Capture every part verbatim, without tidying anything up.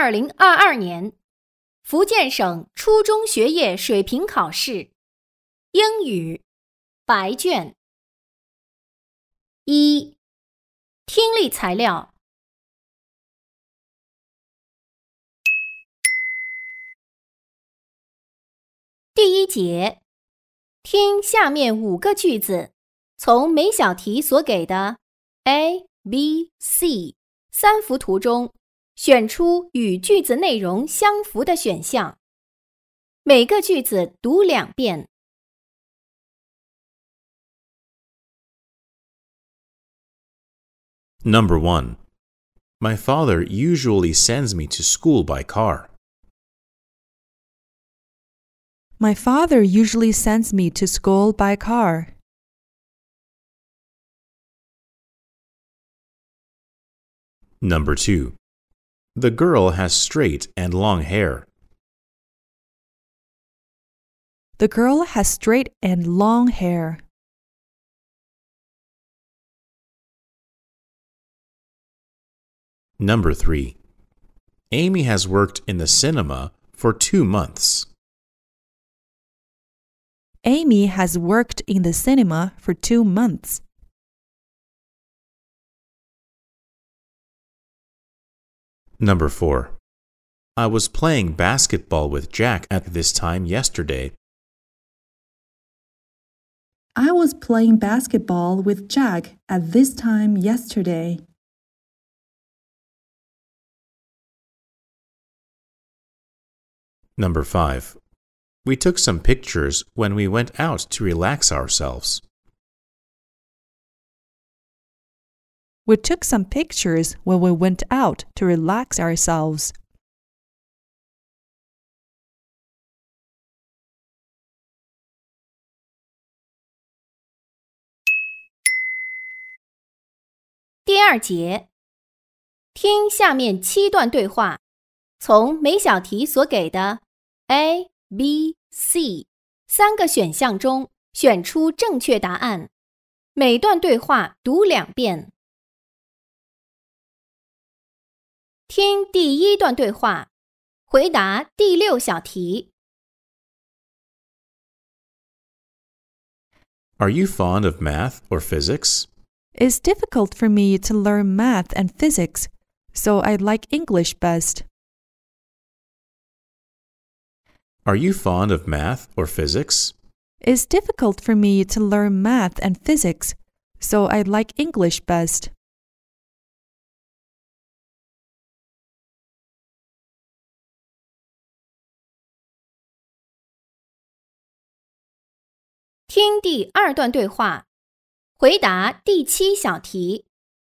二零二二年福建省初中学业水平考试英语白卷一听力材料第一节，听下面五个句子，从每小题所给的 A、B、C 三幅图中选出与句子内容相符的选项，每个句子读两遍。 Number one. My father usually sends me to school by car. My father usually sends me to school by car. Number two. The girl has straight and long hair. The girl has straight and long hair. Number three. Amy has worked in the cinema for two months. Amy has worked in the cinema for two months. Number four. I was playing basketball with Jack at this time yesterday. I was playing basketball with Jack at this time yesterday. Number five. We took some pictures when we went out to relax ourselves. We took some pictures when we went out to relax ourselves. （第二节，听下面七段对话，从每小题所给的 A、B、C 三个选项中选出正确答案，每段对话读两遍。听第一段对话，回答第六小题。 Are you fond of math or physics? It's difficult for me to learn math and physics, so I like English best. Are you fond of math or physics? It's difficult for me to learn math and physics, so I like English best. （听第二段对话，回答第七小题。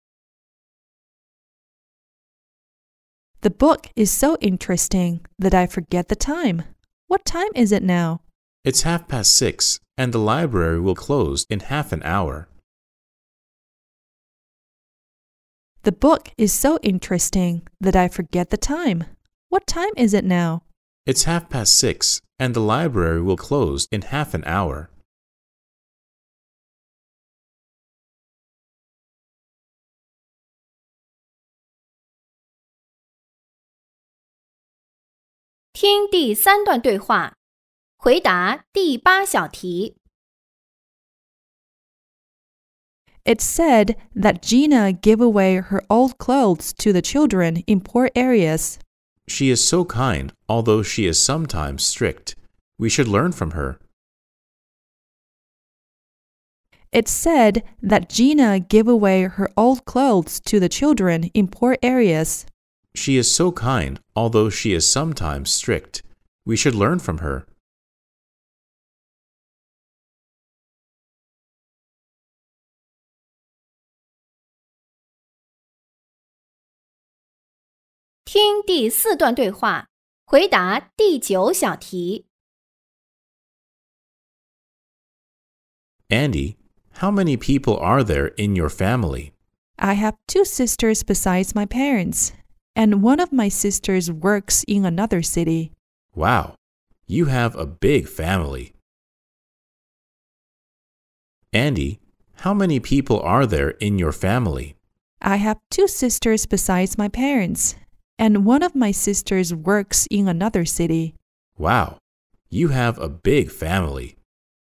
The book is so interesting that I forget the time. What time is it now? It's half past six, and the library will close in half an hour. The book is so interesting that I forget the time. What time is it now? It's half past six, and the library will close in half an hour. （听第三段对话，回答第八小题。 It said that Gina gave away her old clothes to the children in poor areas. She is so kind, although she is sometimes strict. We should learn from her. It said that Gina gave away her old clothes to the children in poor areas. She is so kind, although she is sometimes strict. We should learn from her. （听第四段对话，回答第九小题。 Andy, how many people are there in your family? I have two sisters besides my parents, and one of my sisters works in another city. Wow, you have a big family. Andy, how many people are there in your family? I have two sisters besides my parents, and one of my sisters works in another city. Wow, you have a big family.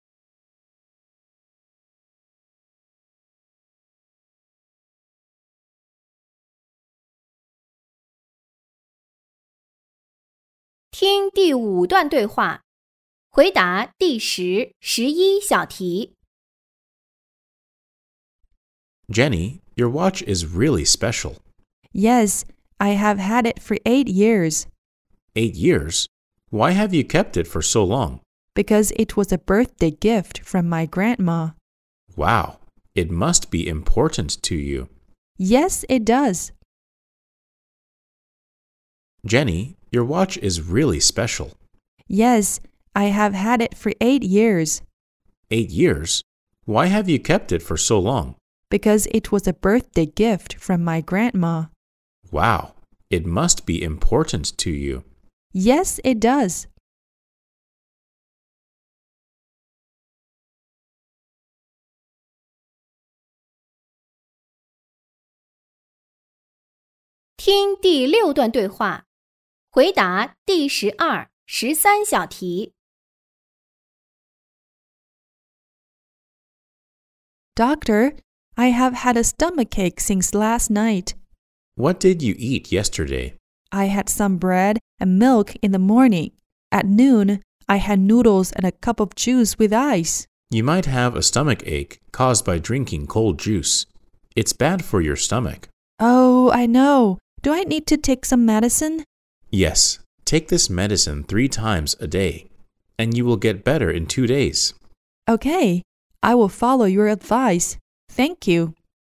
“听第五段对话，回答第十、十一小题。 Jenny, your watch is really special. Yes, I have had it for eight years. Eight years? Why have you kept it for so long? Because it was a birthday gift from my grandma. Wow, it must be important to you. Yes, it does. Jenny, your watch is really special. Yes, I have had it for eight years. Eight years? Why have you kept it for so long? Because it was a birthday gift from my grandma. Wow, it must be important to you. Yes, it does. 听第六段对话，回答第十二、十三小题。 Doctor, I have had a stomachache since last night. What did you eat yesterday? I had some bread and milk in the morning. At noon, I had noodles and a cup of juice with ice. You might have a stomach ache caused by drinking cold juice. It's bad for your stomach. Oh, I know. Do I need to take some medicine? Yes, take this medicine three times a day, and you will get better in two days. Okay, I will follow your advice. Thank you.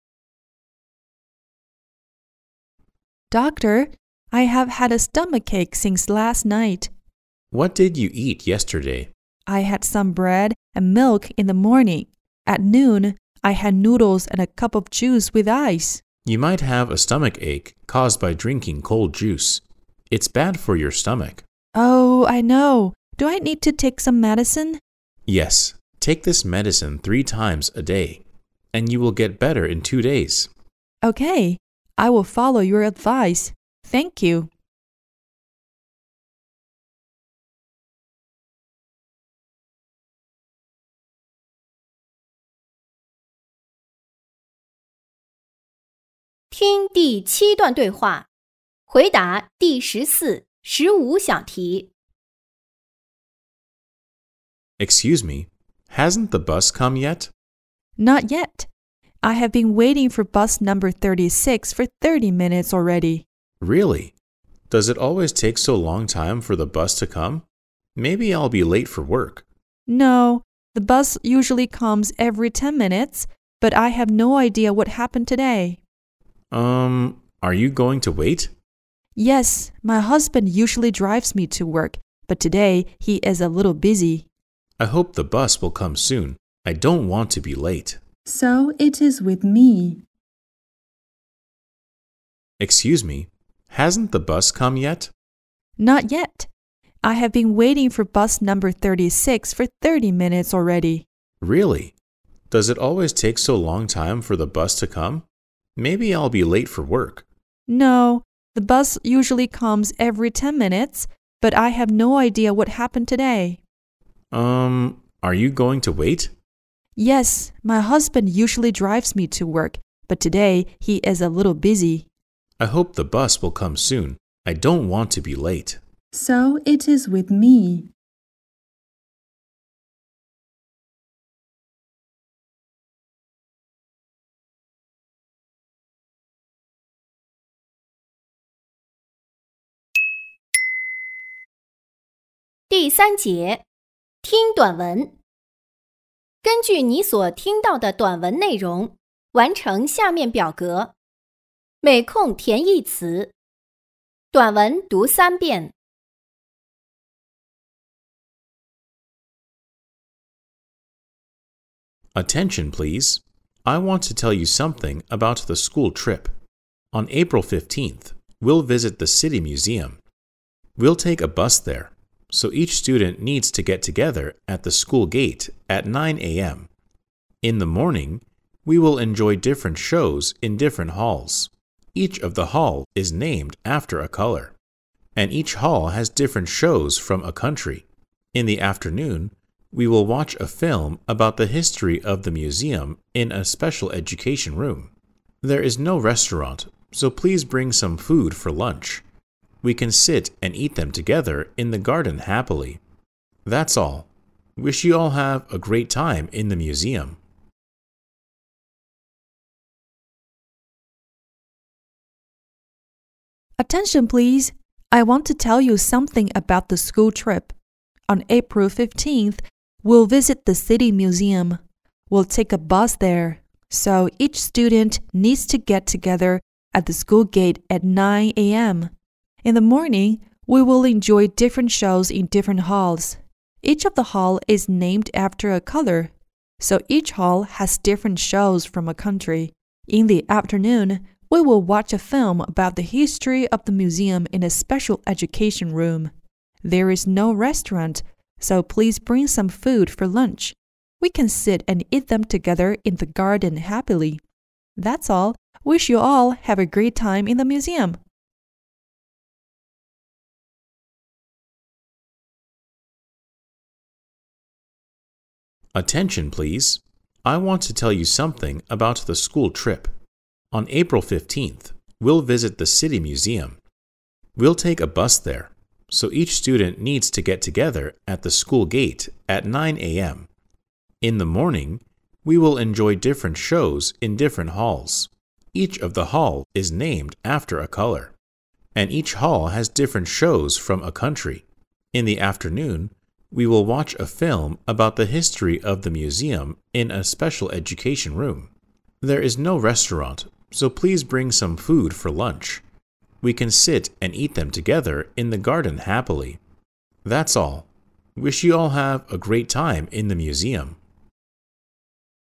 Doctor, I have had a stomachache since last night. What did you eat yesterday? I had some bread and milk in the morning. At noon, I had noodles and a cup of juice with ice. You might have a stomach ache caused by drinking cold juice. It's bad for your stomach. Oh, I know. Do I need to take some medicine? Yes, take this medicine three times a day, and you will get better in two days. Okay, I will follow your advice. Thank you. “听第七段对话，回答第十四、十五小题。 Excuse me, hasn't the bus come yet? Not yet. I have been waiting for bus number thirty-six for thirty minutes already. Really? Does it always take so long time for the bus to come? Maybe I'll be late for work. No, the bus usually comes every ten minutes, but I have no idea what happened today. Um, are you going to wait? Yes, my husband usually drives me to work, but today he is a little busy. I hope the bus will come soon. I don't want to be late. So it is with me. Excuse me, hasn't the bus come yet? Not yet. I have been waiting for bus number thirty-six for thirty minutes already. Really? Does it always take so long time for the bus to come? Maybe I'll be late for work. No, the bus usually comes every ten minutes, but I have no idea what happened today. Um, are you going to wait? Yes, my husband usually drives me to work, but today he is a little busy. I hope the bus will come soon. I don't want to be late. So it is with me. “第三节，听短文。 根据你所听到的短文内容，完成下面表格。每空填一词。短文读三遍。 Attention, please. I want to tell you something about the school trip. On April fifteenth, we'll visit the City Museum. We'll take a bus there, so each student needs to get together at the school gate at nine a m In the morning, we will enjoy different shows in different halls. Each of the hall is named after a color, and each hall has different shows from a country. In the afternoon, we will watch a film about the history of the museum in a special education room. There is no restaurant, so please bring some food for lunch. We can sit and eat them together in the garden happily. That's all. Wish you all have a great time in the museum. Attention, please. I want to tell you something about the school trip. On April fifteenth, we'll visit the City Museum. We'll take a bus there, so each student needs to get together at the school gate at nine a m In the morning, we will enjoy different shows in different halls. Each of the hall is named after a color, so each hall has different shows from a country. In the afternoon, we will watch a film about the history of the museum in a special education room. There is no restaurant, so please bring some food for lunch. We can sit and eat them together in the garden happily. That's all. Wish you all have a great time in the museum. Attention, please. I want to tell you something about the school trip. On April fifteenth, we'll visit the City Museum. We'll take a bus there, so each student needs to get together at the school gate at nine a m In the morning, we will enjoy different shows in different halls. Each of the hall is named after a color, and each hall has different shows from a country. In the afternoon, we will watch a film about the history of the museum in a special education room. There is no restaurant, so please bring some food for lunch. We can sit and eat them together in the garden happily. That's all. Wish you all have a great time in the museum.